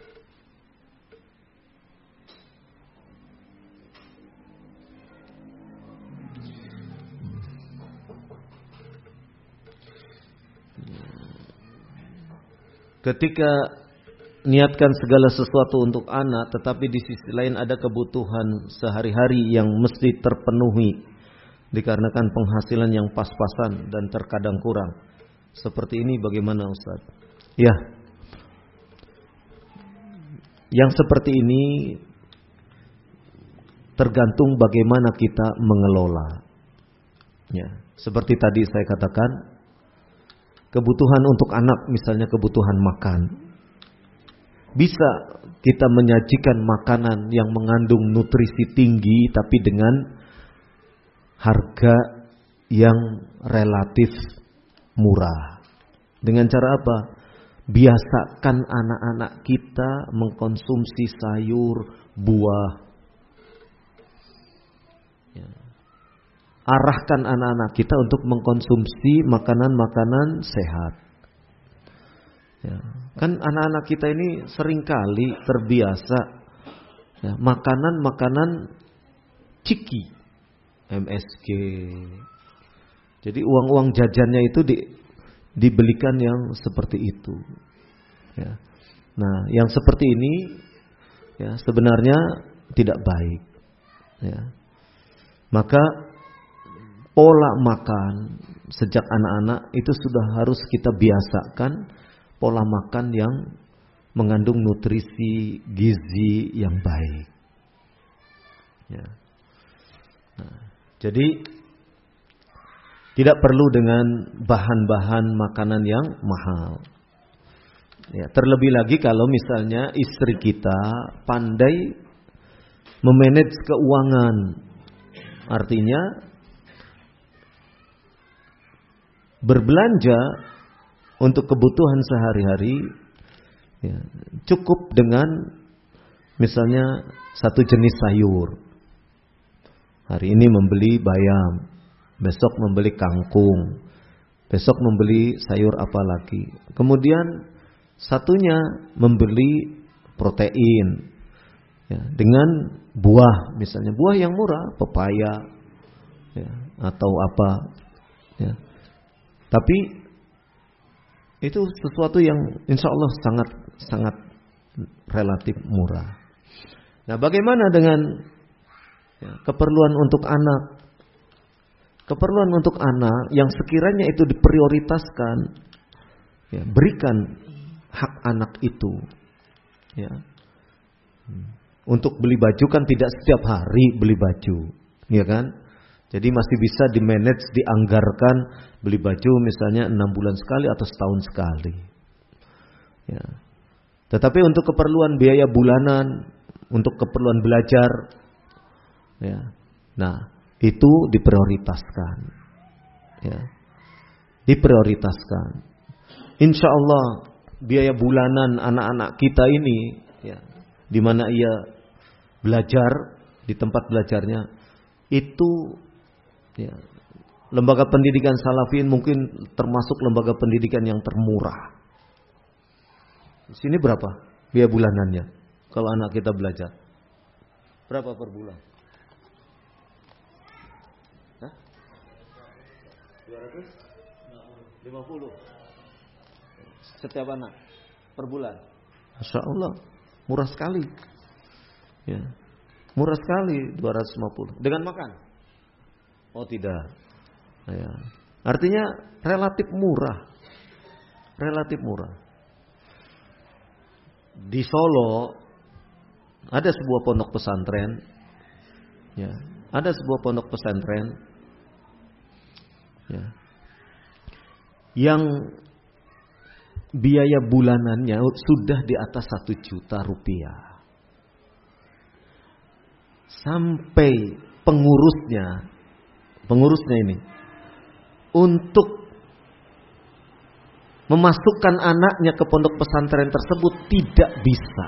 Ketika niatkan segala sesuatu untuk anak, tetapi di sisi lain ada kebutuhan sehari-hari yang mesti terpenuhi dikarenakan penghasilan yang pas-pasan dan terkadang kurang. Seperti ini bagaimana, Ustaz? Ya, yang seperti ini tergantung bagaimana kita mengelola. Ya, seperti tadi saya katakan, kebutuhan untuk anak, misalnya kebutuhan makan, bisa kita menyajikan makanan yang mengandung nutrisi tinggi tapi dengan harga yang relatif murah. Dengan cara apa? Biasakan anak-anak kita mengkonsumsi sayur, buah. Ya. Arahkan anak-anak kita untuk mengkonsumsi makanan-makanan sehat. Ya. Kan anak-anak kita ini seringkali terbiasa ya, makanan-makanan ciki, MSG. Jadi uang-uang jajannya itu dibelikan yang seperti itu. Ya. Nah, yang seperti ini ya sebenarnya tidak baik. Ya. Maka pola makan sejak anak-anak itu sudah harus kita biasakan, pola makan yang mengandung nutrisi gizi yang baik. Ya. Nah, jadi tidak perlu dengan bahan-bahan makanan yang mahal. Ya, terlebih lagi kalau misalnya istri kita pandai memanage keuangan. Artinya berbelanja untuk kebutuhan sehari-hari ya, cukup dengan misalnya satu jenis sayur. Hari ini membeli bayam, besok membeli kangkung, besok membeli sayur apa lagi. Kemudian satunya membeli protein ya, dengan buah, misalnya buah yang murah, pepaya ya, atau apa ya. Tapi itu sesuatu yang insya Allah sangat relatif murah. Nah, bagaimana dengan ya, keperluan untuk anak? Keperluan untuk anak yang sekiranya itu diprioritaskan, ya, berikan hak anak itu. Ya. Untuk beli baju kan tidak setiap hari beli baju, ya kan? Jadi masih bisa di-manage, dianggarkan beli baju misalnya 6 bulan sekali atau setahun sekali. Ya. Tetapi untuk keperluan biaya bulanan, untuk keperluan belajar, ya. Nah, itu diprioritaskan, ya, diprioritaskan. Insya Allah biaya bulanan anak-anak kita ini, ya, di mana ia belajar di tempat belajarnya itu, ya, lembaga pendidikan Salafiyin mungkin termasuk lembaga pendidikan yang termurah, Di sini berapa biaya bulanannya? Kalau anak kita belajar, berapa per bulan? Hah? 250 setiap anak per bulan. Masya Allah, murah sekali. Ya, murah sekali 250 dengan makan. Oh tidak. Ya. Artinya relatif murah. Relatif murah. Di Solo ada sebuah pondok pesantren. Ya, ada sebuah pondok pesantren. Ya. Yang biaya bulanannya sudah di atas 1 juta rupiah. Sampai pengurusnya ini untuk memasukkan anaknya ke pondok pesantren tersebut tidak bisa.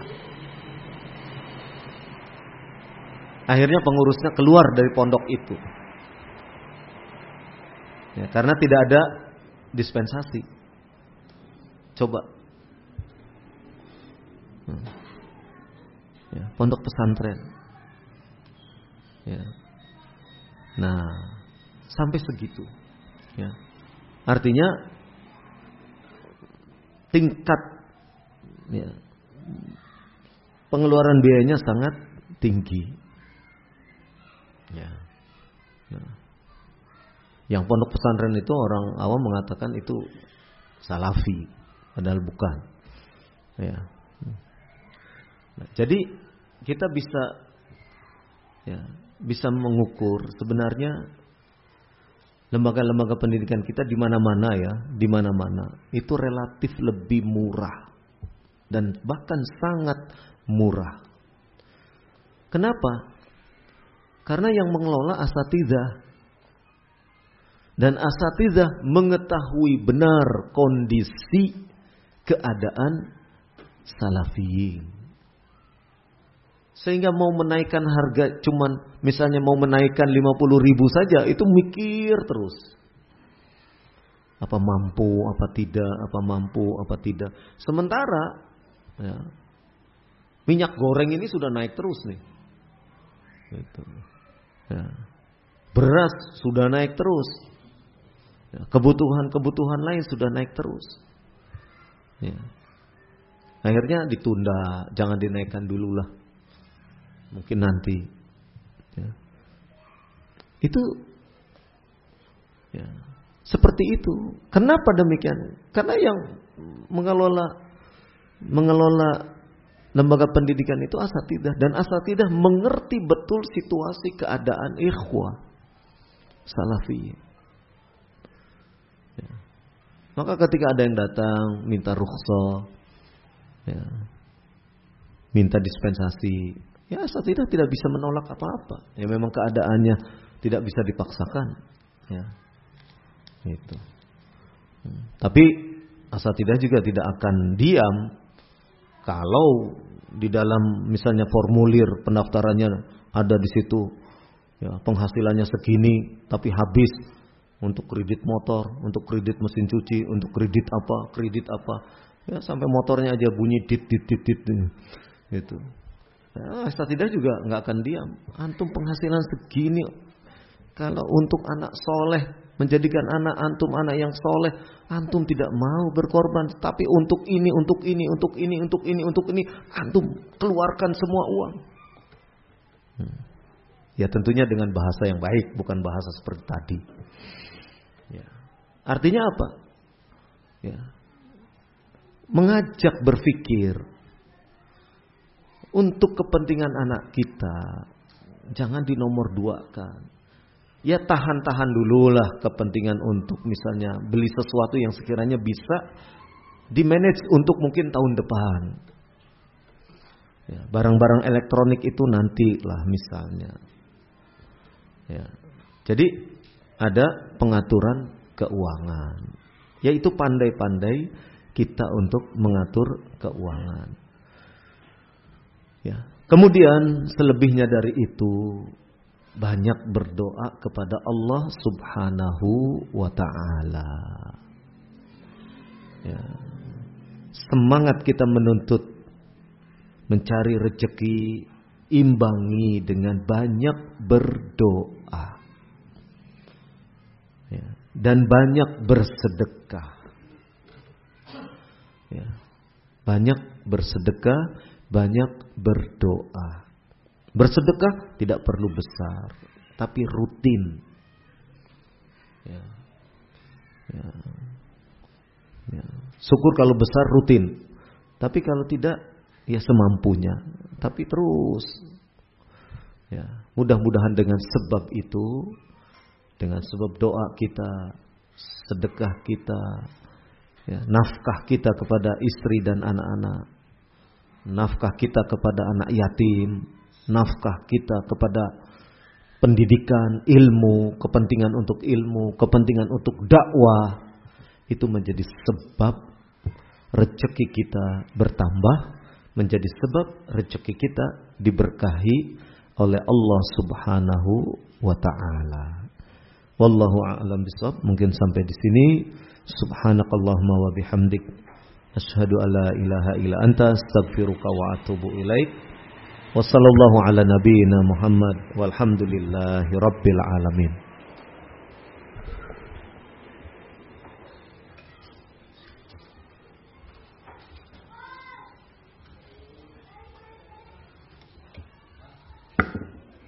Akhirnya pengurusnya keluar dari pondok itu. Ya, karena tidak ada dispensasi. Coba. Ya, pondok pesantren. Ya. Nah, sampai segitu. Ya. Artinya tingkat ya, pengeluaran biayanya sangat tinggi. Ya. Ya. Yang pondok pesantren itu orang awam mengatakan itu salafi, padahal bukan. Ya. Nah, jadi kita bisa mengukur sebenarnya lembaga-lembaga pendidikan kita di mana-mana ya, di mana-mana itu relatif lebih murah dan bahkan sangat murah. Kenapa? Karena yang mengelola asatidzah. Dan asatidzah mengetahui benar kondisi keadaan salafiyin. Sehingga mau menaikkan harga misalnya mau menaikkan 50.000 saja itu mikir terus. Apa mampu, apa tidak, apa mampu, apa tidak. Sementara ya, minyak goreng ini sudah naik terus nih. Gitu. Ya. Beras sudah naik terus. Ya, kebutuhan lain sudah naik terus. Ya. Akhirnya ditunda, jangan dinaikkan dulu lah. Mungkin nanti. Ya. Itu ya, seperti itu. Kenapa demikian? Karena yang mengelola lembaga pendidikan itu asatidzah, dan asatidzah mengerti betul situasi keadaan ikhwah salafi. Ya. Maka ketika ada yang datang minta rukhsah, ya, minta dispensasi, ya asatidzah tidak bisa menolak apa-apa. Ya memang keadaannya tidak bisa dipaksakan. Ya, itu. Tapi asatidzah juga tidak akan diam kalau di dalam misalnya formulir pendaftarannya ada di situ, ya, penghasilannya segini, tapi habis untuk kredit motor, untuk kredit mesin cuci, untuk kredit apa, ya sampai motornya aja bunyi dit, gitu. Ya, asatidzah juga nggak akan diam. Antum penghasilan segini, kalau untuk anak soleh, menjadikan anak antum anak yang soleh, antum tidak mau berkorban, tapi untuk ini, antum keluarkan semua uang. Ya tentunya dengan bahasa yang baik, bukan bahasa seperti tadi. Ya. Artinya apa? Ya. Mengajak berpikir untuk kepentingan anak kita, jangan dinomor duakan. Ya tahan dulu lah kepentingan untuk misalnya beli sesuatu yang sekiranya bisa di-manage untuk mungkin tahun depan. Ya, barang-barang elektronik itu nantilah misalnya. Ya. Jadi ada pengaturan keuangan, yaitu pandai-pandai kita untuk mengatur keuangan. Ya. Kemudian selebihnya dari itu banyak berdoa kepada Allah Subhanahu wa ta'ala. Ya. semangat kita menuntut mencari rezeki, imbangi dengan banyak berdoa, ya, dan banyak bersedekah. Ya, banyak bersedekah, banyak berdoa. Bersedekah tidak perlu besar, tapi rutin. Ya. Ya. Ya. Syukur kalau besar rutin, tapi kalau tidak ya semampunya, tapi terus. Ya. Mudah-mudahan dengan sebab itu, dengan sebab doa kita, sedekah kita, ya, nafkah kita kepada istri dan anak-anak, nafkah kita kepada anak yatim, nafkah kita kepada pendidikan, ilmu, kepentingan untuk ilmu, kepentingan untuk dakwah, itu menjadi sebab rezeki kita bertambah, menjadi sebab rezeki kita diberkahi oleh Allah Subhanahu wa taala. Wallahu a'lam bishawab. Mungkin sampai di sini. Subhanakallahumma wa bihamdik, asyhadu an la ilaha illa anta, astaghfiruka wa atubu ilaik. Wassallallahu ala nabiyyina Muhammad walhamdulillahi rabbil alamin.